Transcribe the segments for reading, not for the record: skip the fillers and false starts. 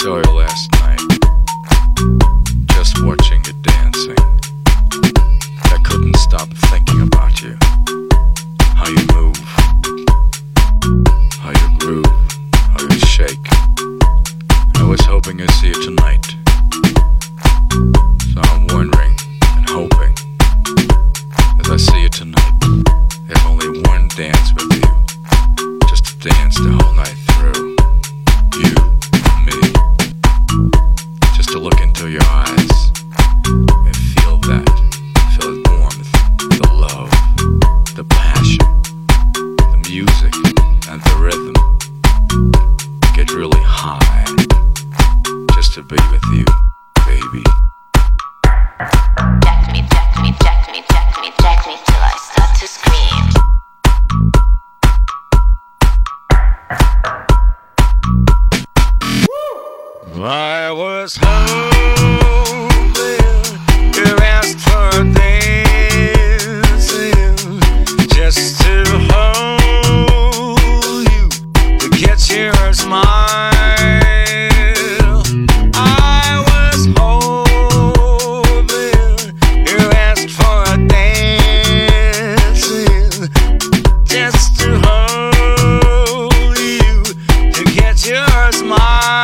saw you last night, just watching you dancing. I couldn't stop thinking about you. How you move, how you groove, how you shake. I was hoping I'd see you tonight. So I'm wondering and hoping, as I see you tonight, if only one dance with you, just to dance the whole night through. You, me, just to look into your eyes and feel that, feel the warmth, the love, the passion, the music and the rhythm. Get really high, just to be with you, baby. Jack me, jack me, jack me, jack me, jack me till I start to scream. I was hoping you asked for dancing, just to hold you, to get your smile. I was hoping you asked for dancing, just to hold you, to get your smile.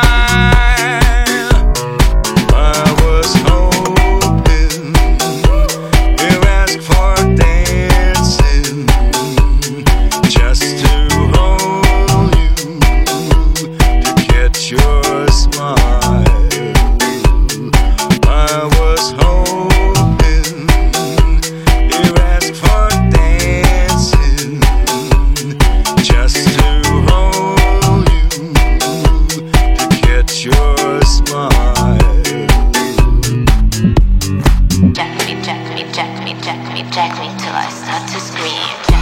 Jack me till I start to scream.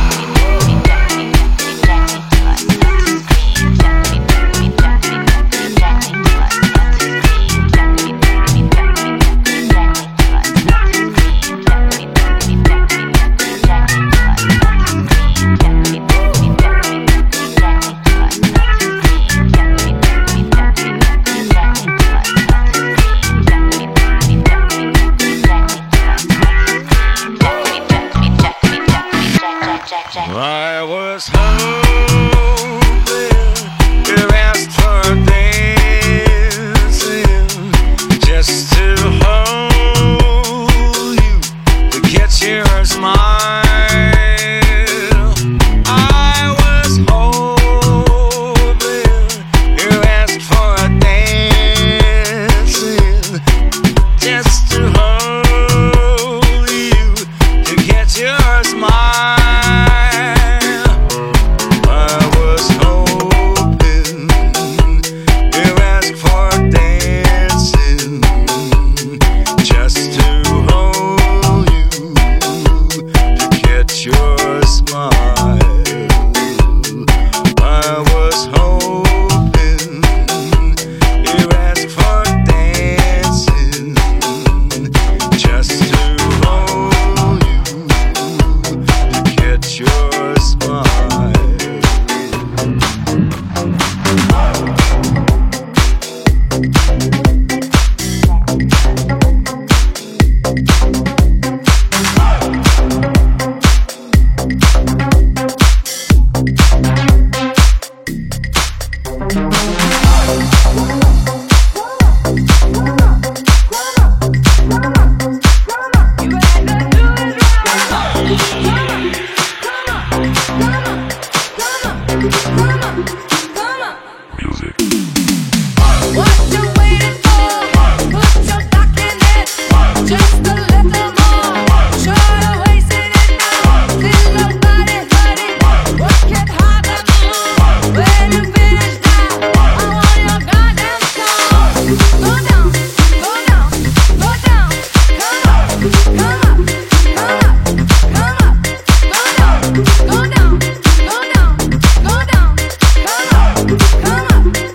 I was hoping you asked for dancing, just to hold you, to get your smile. I was hoping you asked for dancing, just to hold you, to get your smile. Come on.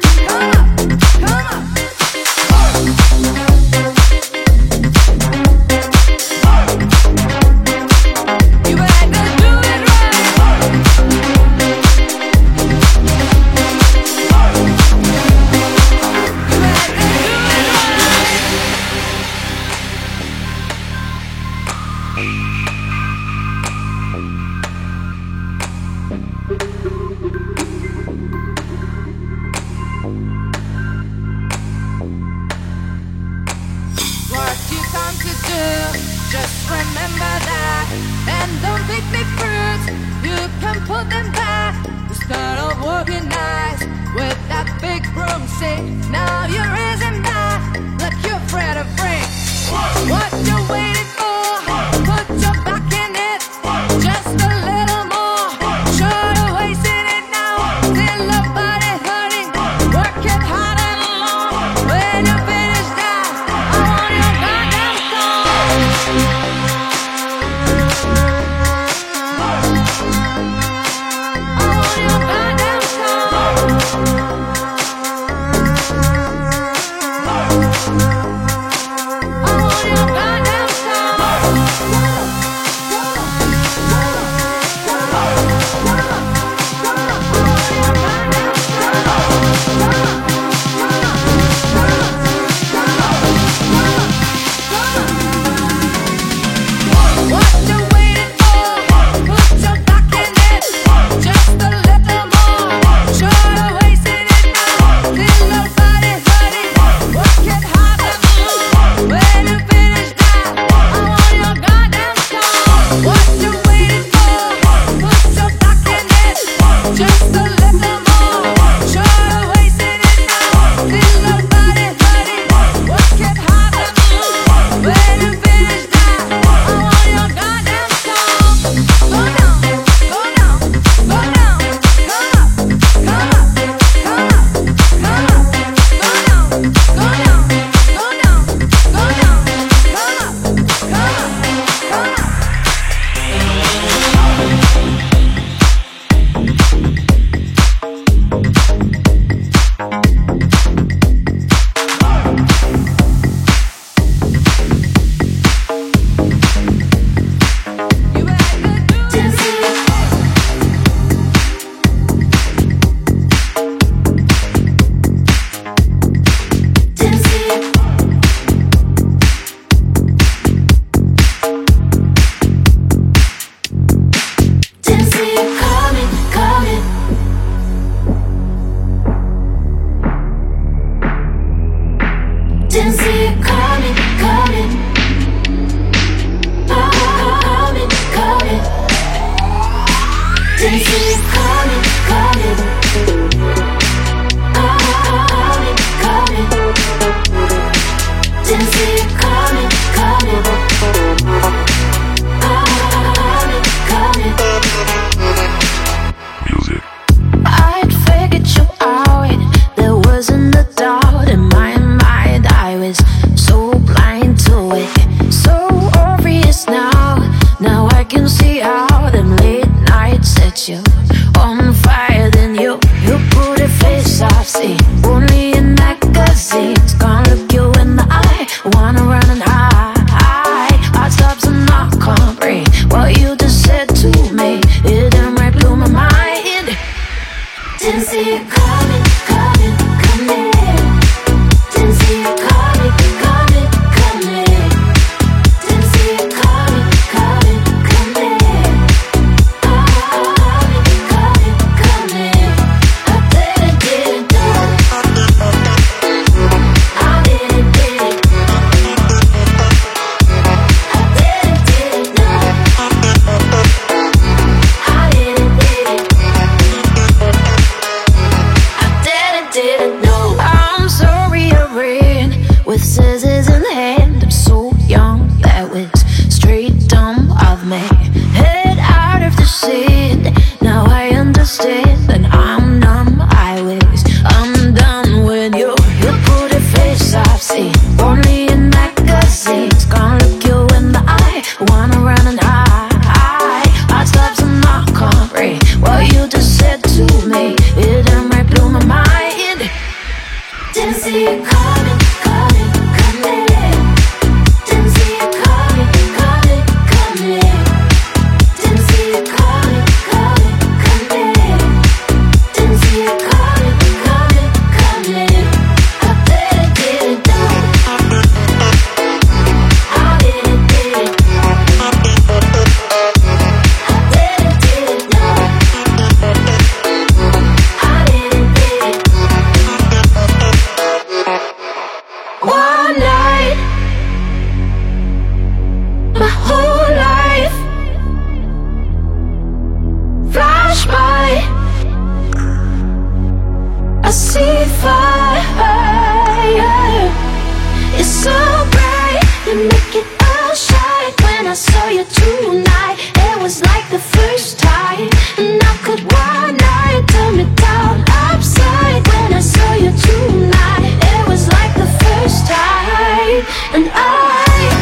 so bright, you make it all shine. When I saw you tonight, it was like the first time. And I could one night turn me down upside. When I saw you tonight, it was like the first time. And I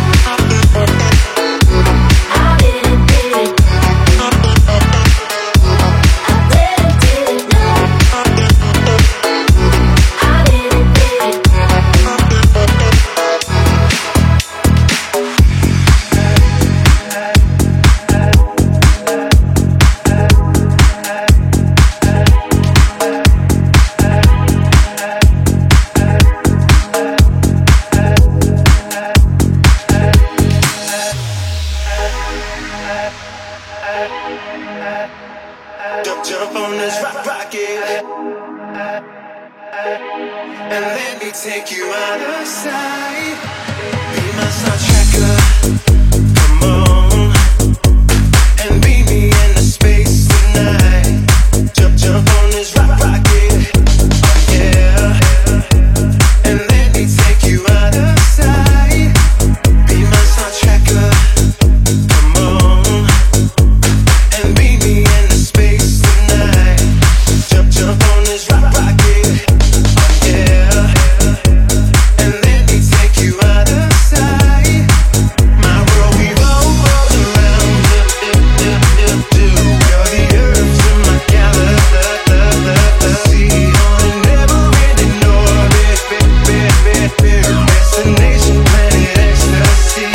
jump on this rocket and let me take you out of sight. Be my star tracker, come on, and meet me in the space tonight. Jump on this rocket, oh yeah, and let me take you out of sight. Be my star tracker, come on, and meet me in the space tonight. Jump on this rocket, oh yeah, and let me take you out of sight. My world revolves around you. You're the earth to my galaxy, on a never-ending orbit. Destination planet ecstasy.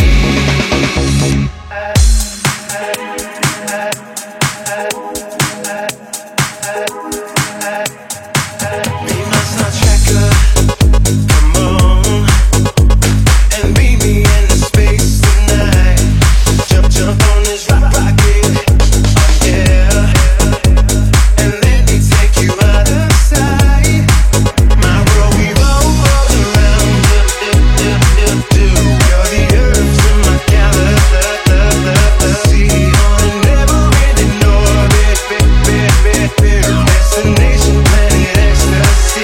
Be my star tracker, come on, and meet me in the space tonight. Jump on this rocket, oh yeah, and let me take you out of sight. My world revolves around you. You're the earth to my galaxy, on a never-ending orbit. Destination planet ecstasy.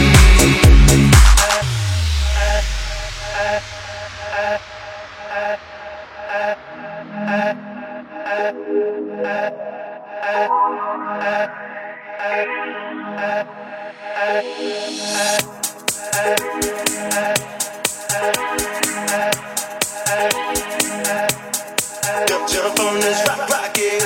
Jump on this rocket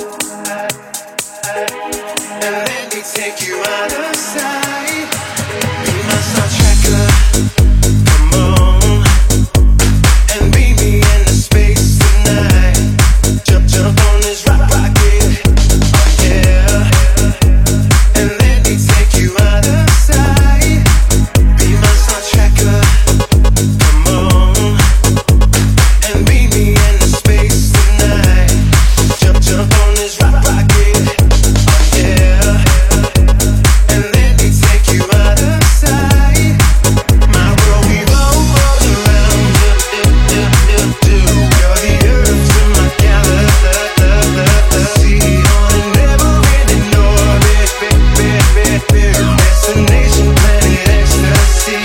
and let me take you out of sight. Be my star tracker, come on, and meet me in the space tonight. Jump on this rocket, oh yeah, and let me take you out of sight. Be my star tracker, come on, and meet me in the space tonight. Jump on this rocket, oh yeah, and let me take you out of sight. My world revolves around you. You're the earth to my galaxy, on a never-ending orbit. Destination planet ecstasy.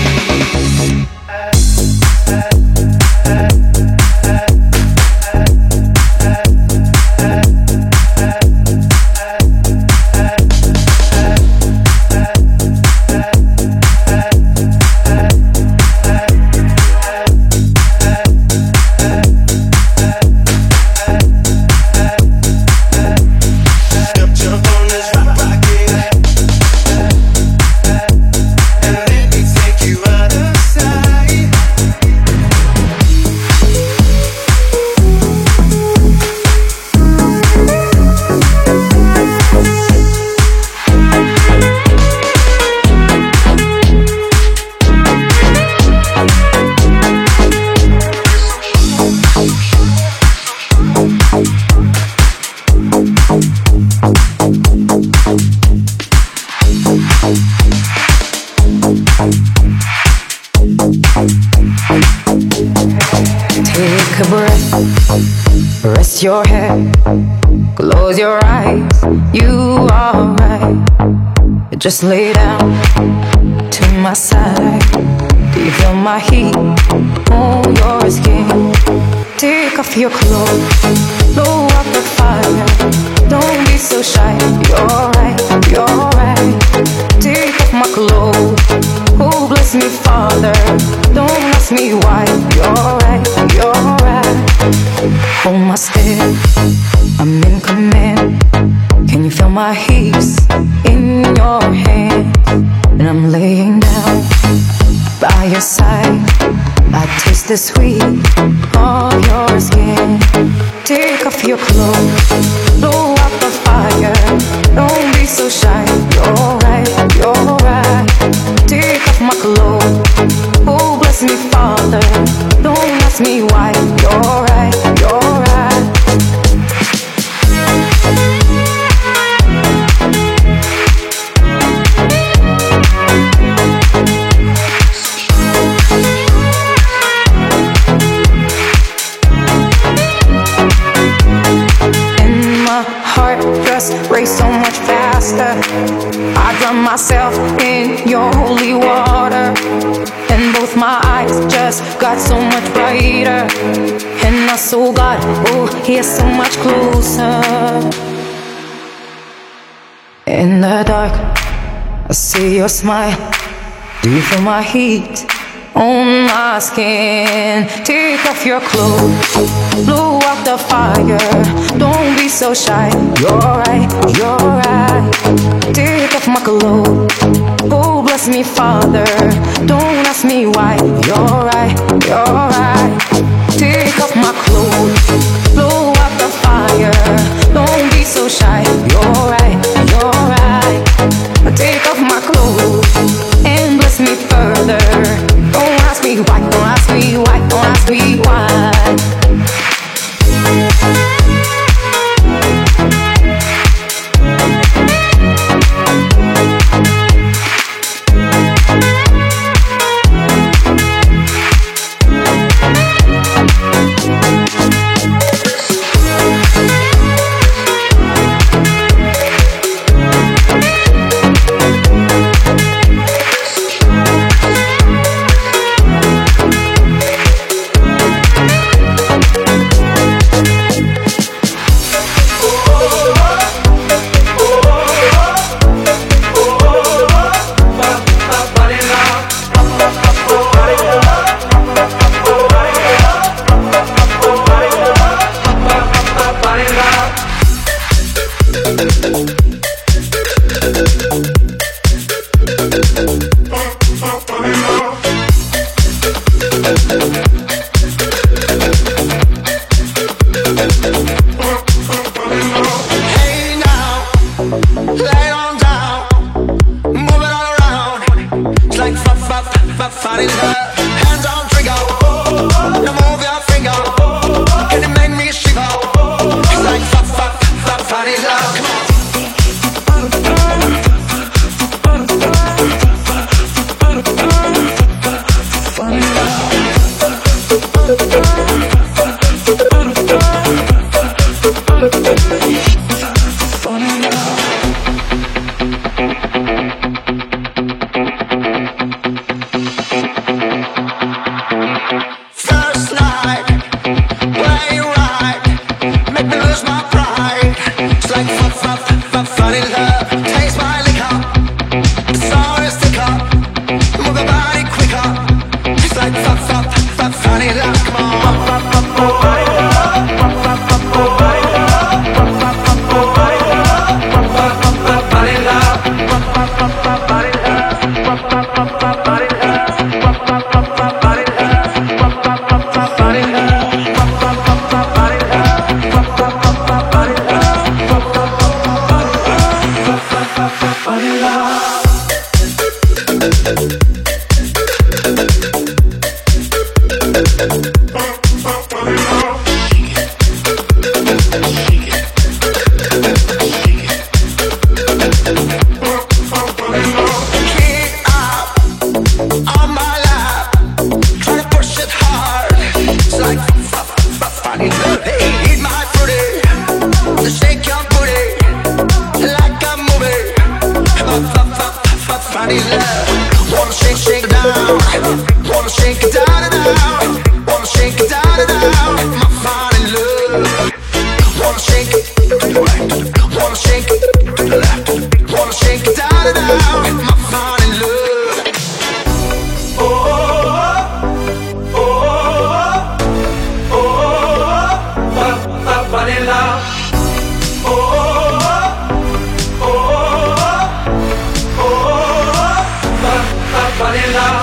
Jump on this rocket and let me take you out of sight. Take a breath, rest your head, close your eyes, you are right. Just lay down to my side. Do you feel my heat on your skin? Take off your clothes, blow up the fire. Don't be so shy, you're right, you're right. Take off my clothes, oh bless me Father. Don't ask me why, you're right, you're right. Hold my step, I'm in command. Can you feel my heat in your hand? And I'm laying down by your side. I taste the sweet of your skin. Take off your clothes, blow up the fire. Don't be so shy, you're right, you're right. Take off my clothes, oh bless me Father. Don't ask me why, you're right, you're right. Race so much faster. I drown myself in your holy water, and both my eyes just got so much brighter. And I saw God, oh, He is so much closer. In the dark, I see your smile. Do you feel my heat on my skin? Take off your clothes, blow out the fire. Don't be so shy, you're right, you're right. Take off my clothes, oh bless me Father. Don't ask me why, you're right, you're right. Take off my clothes, blow out the fire. Don't be so shy, you're right, you're right. Take off my clothes and bless me further. Don't ask me why, don't ask me why, don't ask me why. Funny love. Wanna shake, shake it down. Wanna shake it down and down. Wanna shake it down and down. My fine love. Wanna shake it to the right. Wanna shake it to the left. Wanna shake it down and down. My fine love. Oh, oh, oh, oh, oh, vanilla. Vanilla.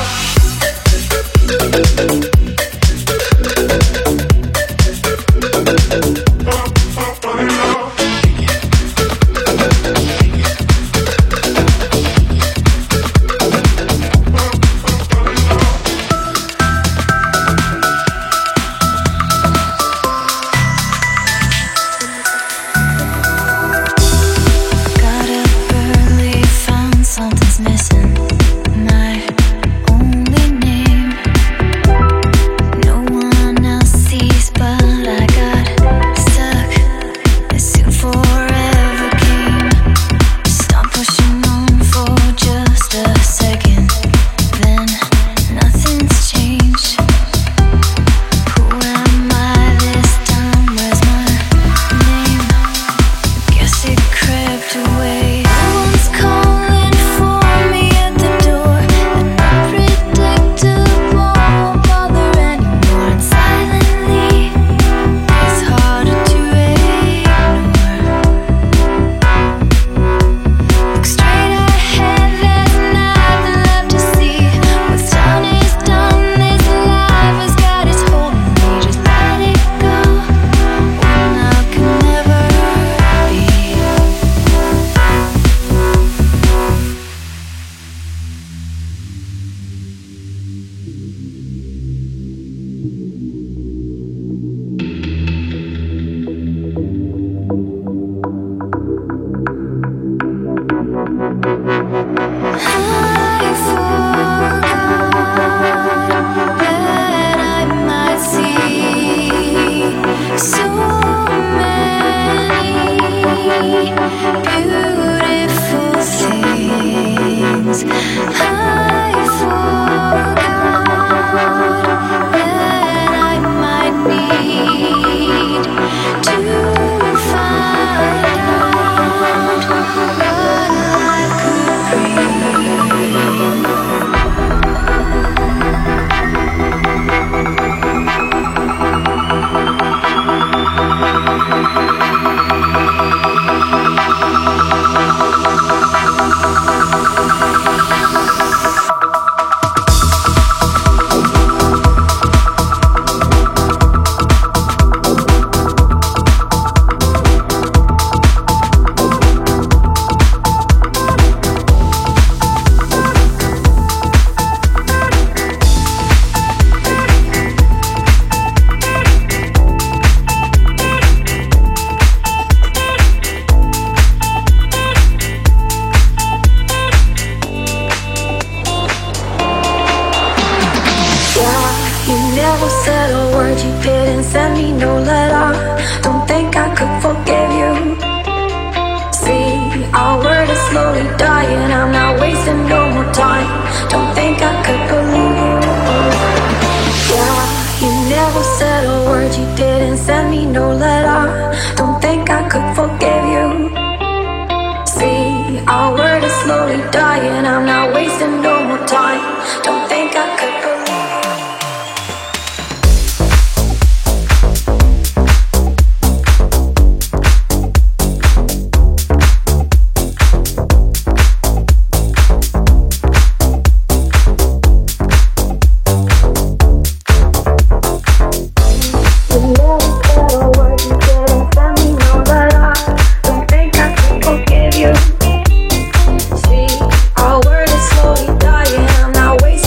See, our word is slowly dying. I'm not wasting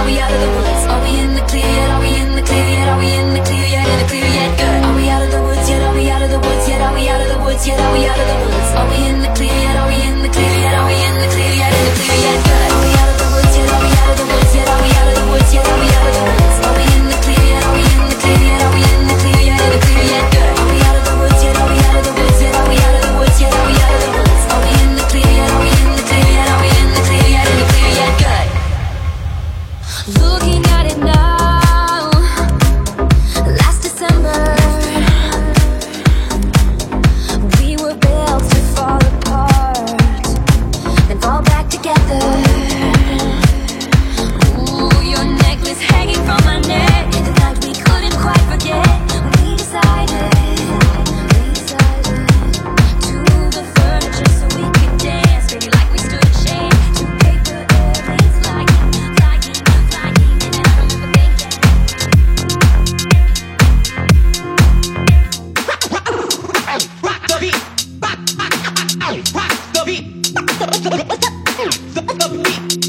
Are we out of the woods? Are we in the clear yet? Are we in the clear yet? Are we in the clear yet? In the clear yet? Good. Are we out of the woods yet? Are we out of the woods yet? Are we out of the woods yet? Are we out of the woods? Are we in the clear yet? Are we in the clear yet? Are we in the clear yet? In the clear yet? Good. Are we out of the woods yet? Are we out of the woods yet? Are we out of the woods yet? Are we out of the woods? Are we in the clear yet? Are we in the clear yet? Are we in the clear yet? In the clear yet? Good. Are we out of the woods yet? Are we out of the woods yet? Are we out of the woods yet? Are we out of the woods? Are we in the clear yet? Are we in the clear yet? Are we in the clear yet? In the clear yet? Good. Looking at it now, last December, we were built to fall apart, then fall back together. Ooh, your necklace hanging from my neck, the night we couldn't quite forget. We decided to the furniture so we could dance, baby, like we stood a chance. To paper airplanes flying, and I remember thinking. Rock the beat. Rock the beat. The beat.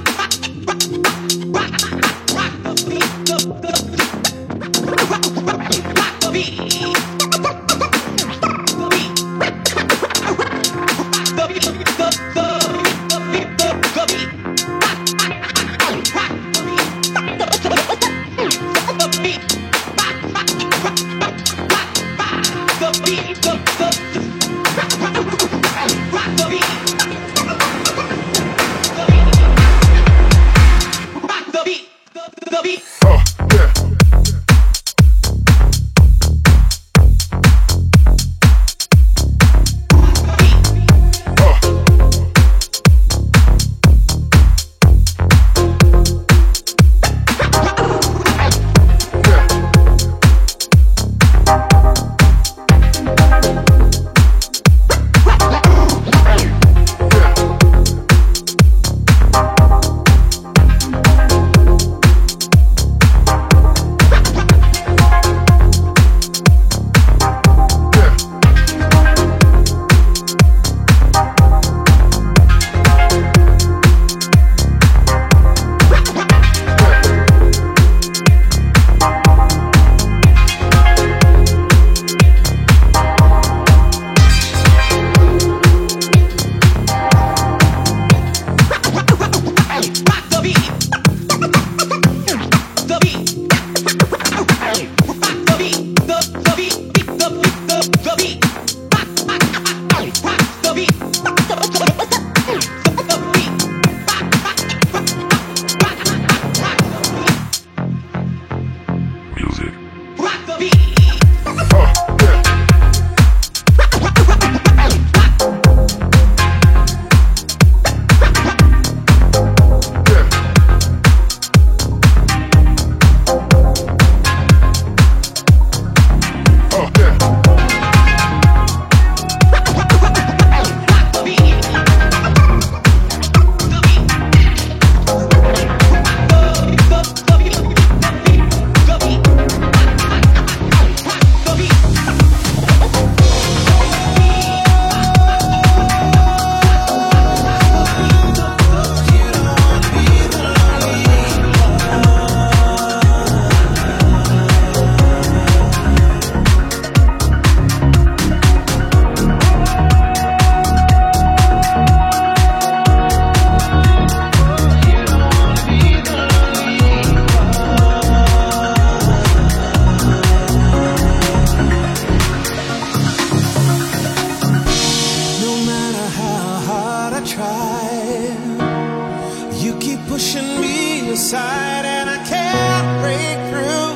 inside and I can't break through.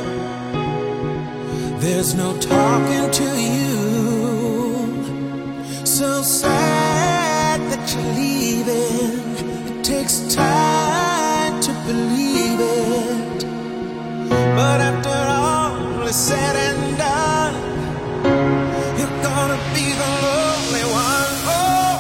There's no talking to you. So sad that you're leaving. It takes time to believe it. But after all is said and done, you're gonna be the lonely one. Oh.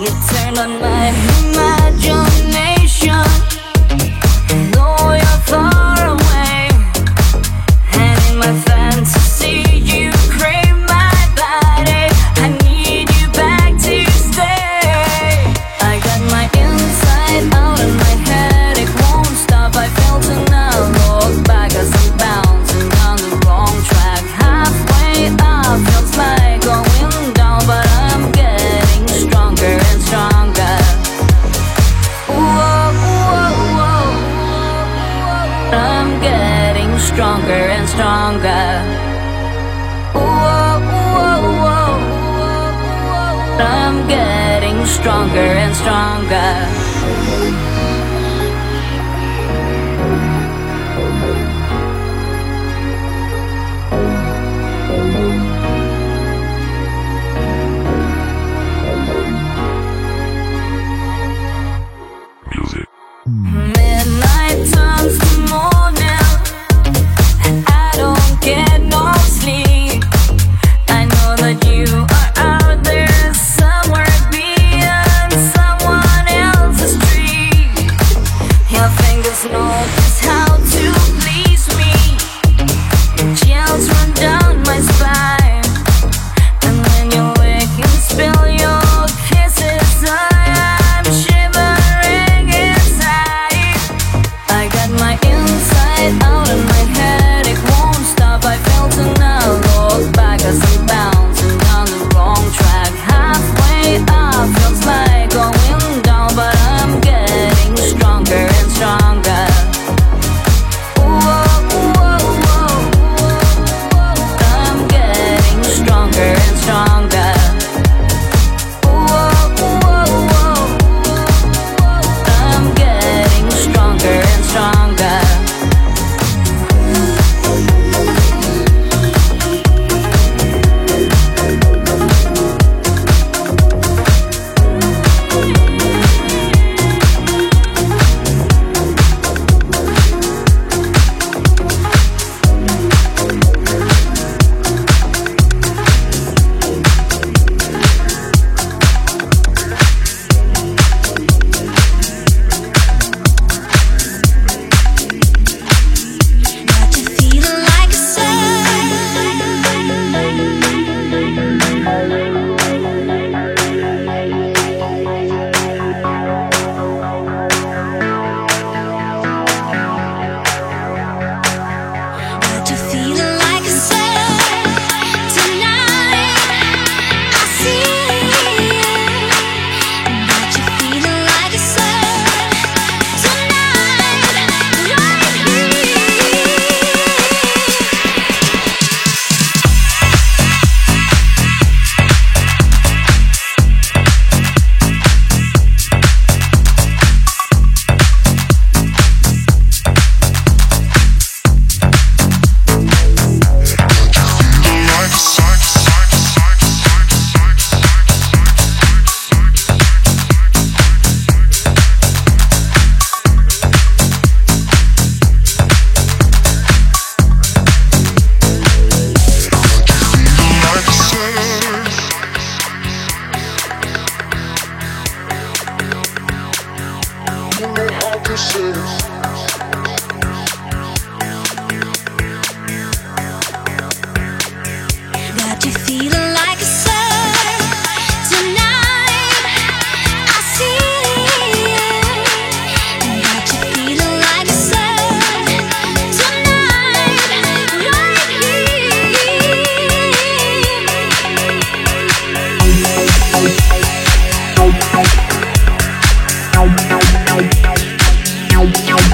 You turn on my imagination. Though you're far away, and in my fantasy you crave my body. I need you back to stay. I got my inside out and my head, it won't stop. I feel to now look back as I'm bouncing down the wrong track. Halfway up feels like going down, but I'm getting stronger and stronger. Whoa, whoa, whoa. I'm getting stronger and stronger. Whoa, whoa, whoa. I'm getting stronger and stronger. Midnight turns to morning, and I don't get no sleep. I know that you are out there somewhere beyond someone else's street. Your fingers know just how to please me. Chills run down my spine, and when you lick and spill your kisses, I'm shivering inside. I got my inside out and my head, it won't stop. I feel to now look back as I'm bouncing down the wrong track. Halfway up feels like going down, but I'm getting stronger and stronger. Whoa, whoa, whoa. I'm getting stronger and stronger. Whoa, whoa, whoa. I'm getting stronger and stronger. Got you feeling like a surf. Got you feeling like a surf tonight. I see it. Got you feeling like a surf tonight, right here. Got you feeling like a surf tonight. I see it. Got you feeling like a surf tonight, right here.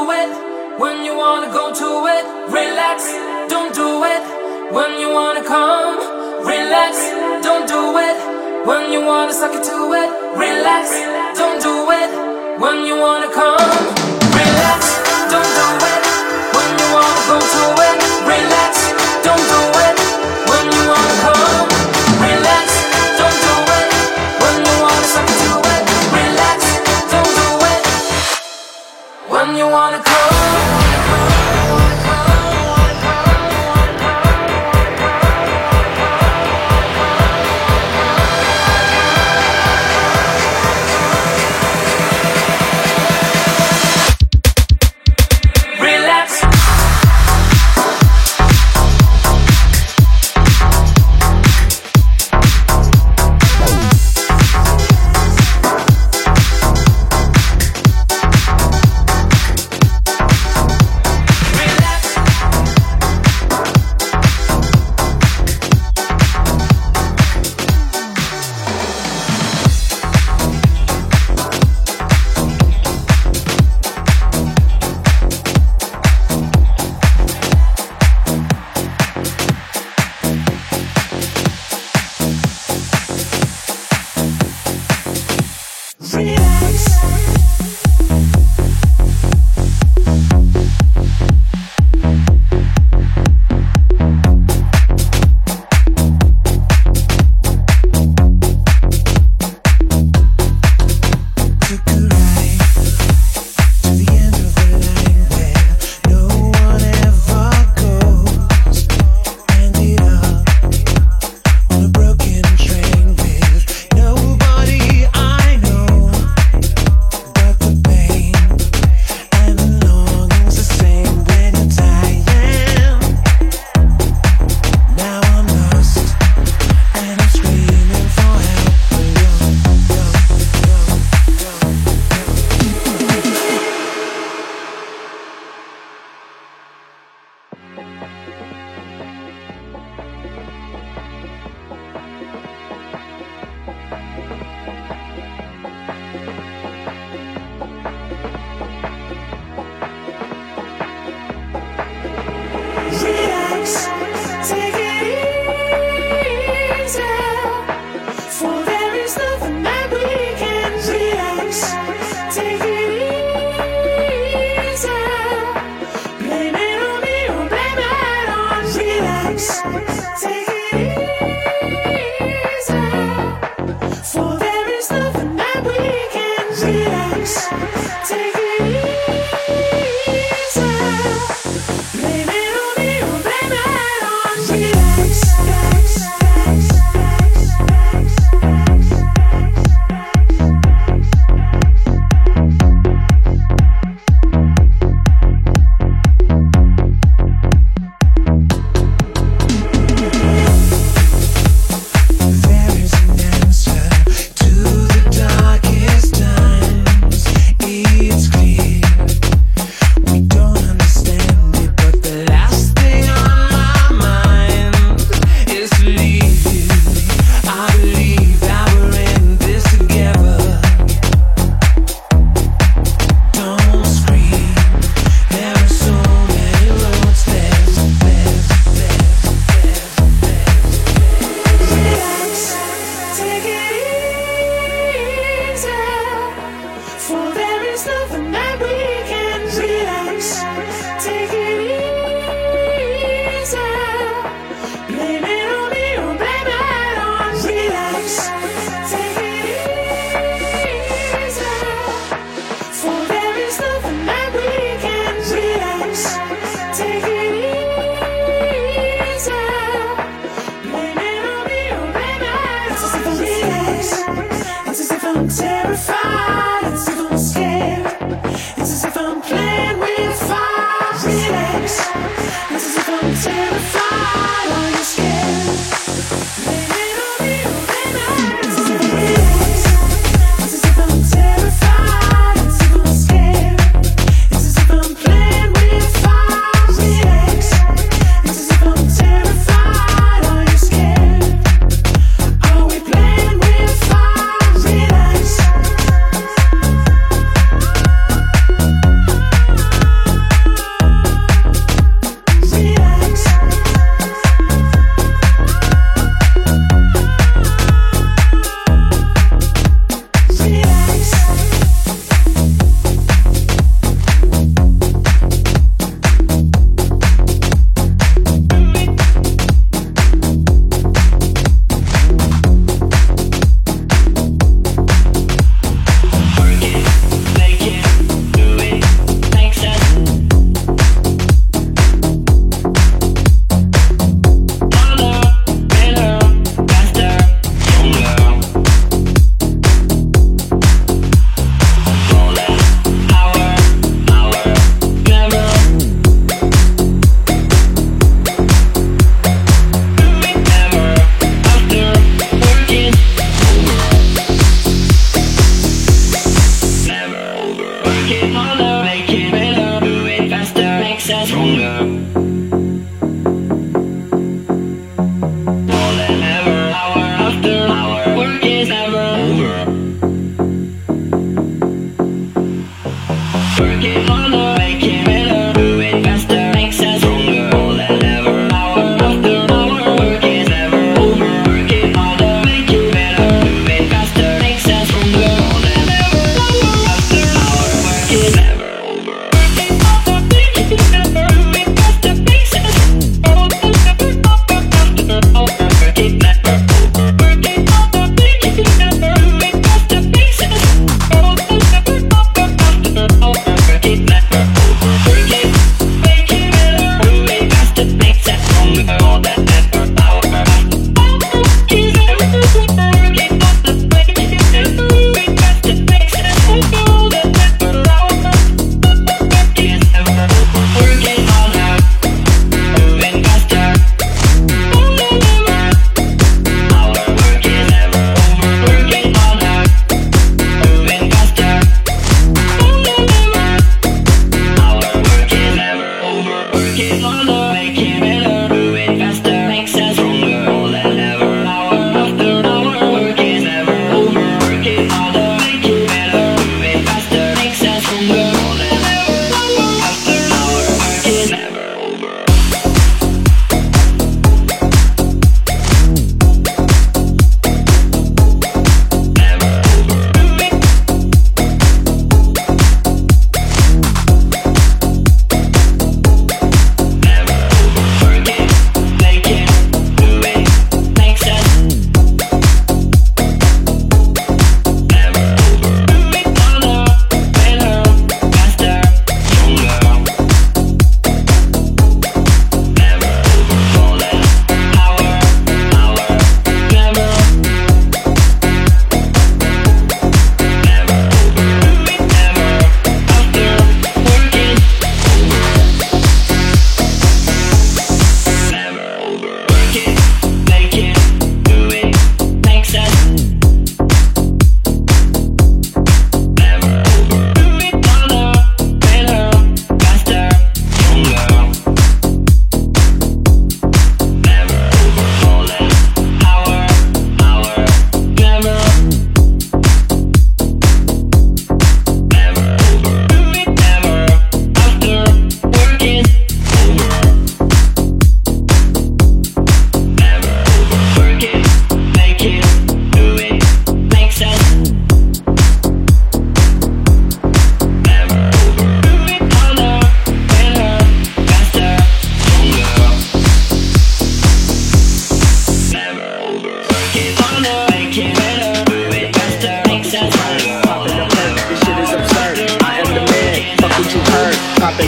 do it when you wanna go to it. Relax, don't do it when you wanna come. Relax, don't do it when you wanna suck it to it. Relax, don't do it when you wanna come. Relax, don't do it when you wanna go to it. Relax, don't do it when you wanna come. Relax, don't do it when you wanna suck it to it. Relax, don't do it when you wanna come.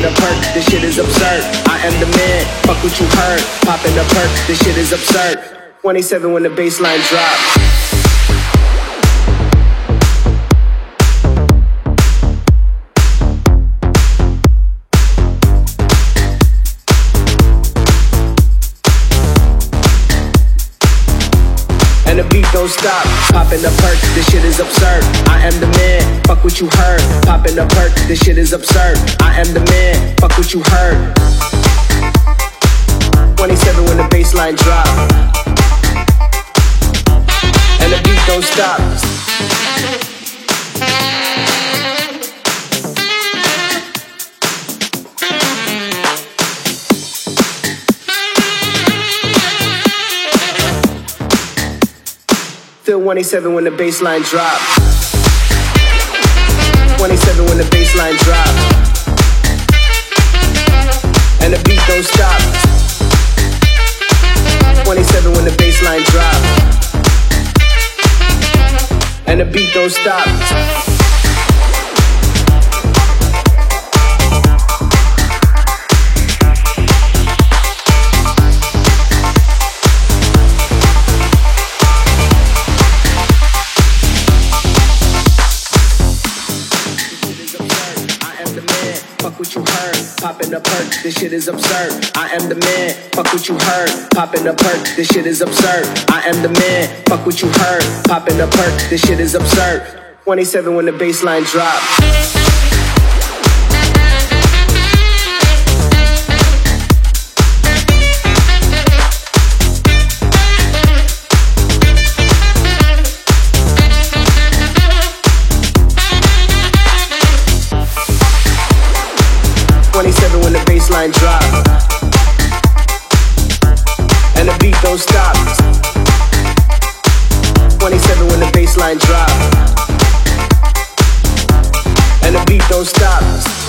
popping a perk, this shit is absurd. I am the man, fuck what you heard. Popping a perk, this shit is absurd. 27 when the baseline drops. And the beat don't stop, popping a perk, this shit is absurd. I am the man, fuck what you heard. Popping a perk, this shit is absurd. I am the man, fuck what you heard. 27 when the baseline drop. And the beat don't stop. Feel 27 when the baseline drop. 27 when the baseline drop. And the beat don't stop. 27 when the baseline drop. And the beat don't stop. What you heard, popping a perk, this shit is absurd. I am the man, fuck what you heard. Popping a perk, this shit is absurd. I am the man, fuck what you heard. Popping a perk, this shit is absurd. 27 when the baseline drop. When the baseline drop. And the beat don't stop. 27 when the baseline drop. And the beat don't stop.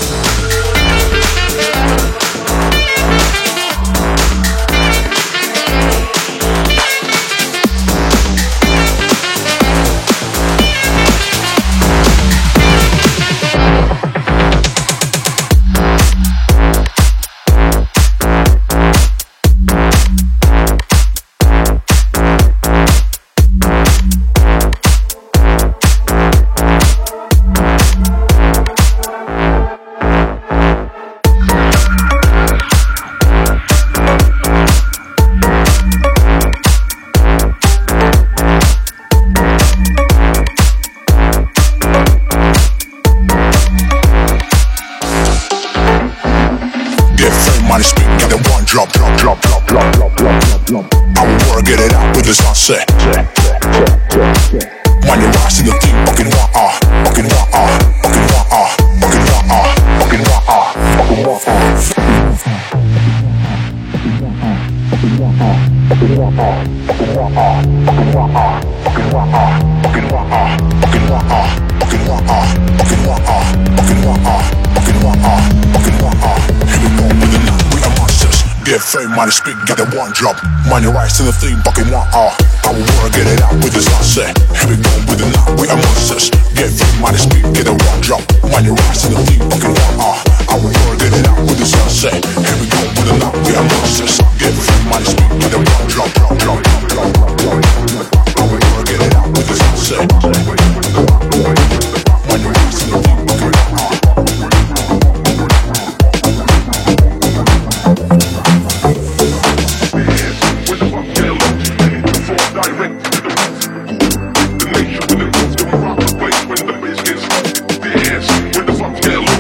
Drop. I will work, get it out with the sunset. When you rise in the deep, fucking want fucking want fucking want fucking want fucking want fucking want Get fame, money, speak, get that one drop. Money rise to the thing, fucking want I will work, get it out with the sunset. Here we go with the night, we are monsters. Get fame, money, speak, get that one drop. Money rise to the thing, fucking want I will work, get it out with the sunset. Here we go with the night, we are monsters. Get fame, money, speak, get that one drop. I will work, get it out with the sunset. Money rise to the thing, fucking want Dance with the fuck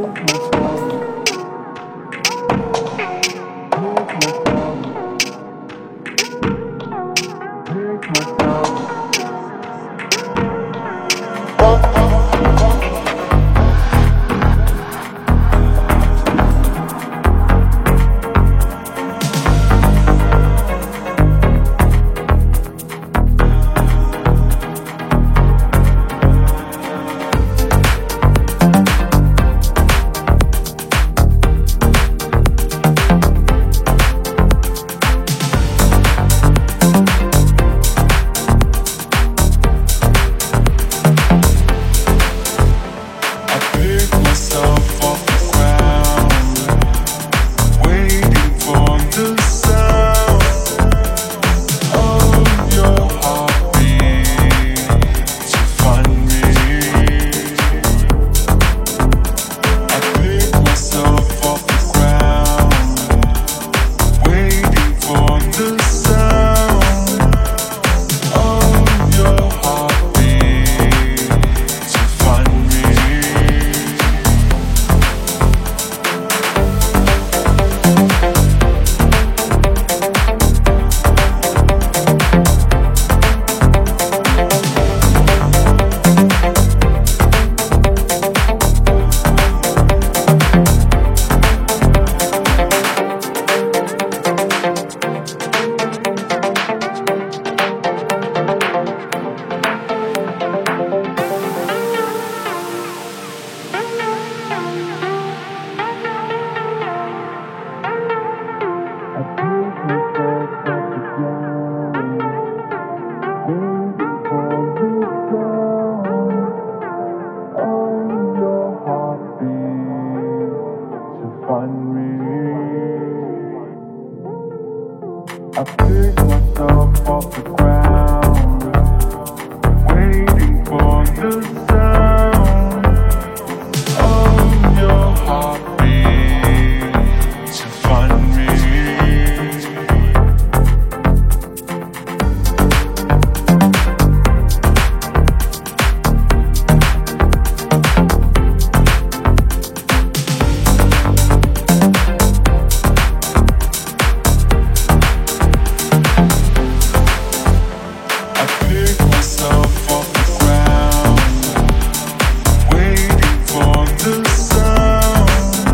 Waiting for the sound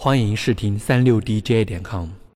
欢迎试听36DJ.com。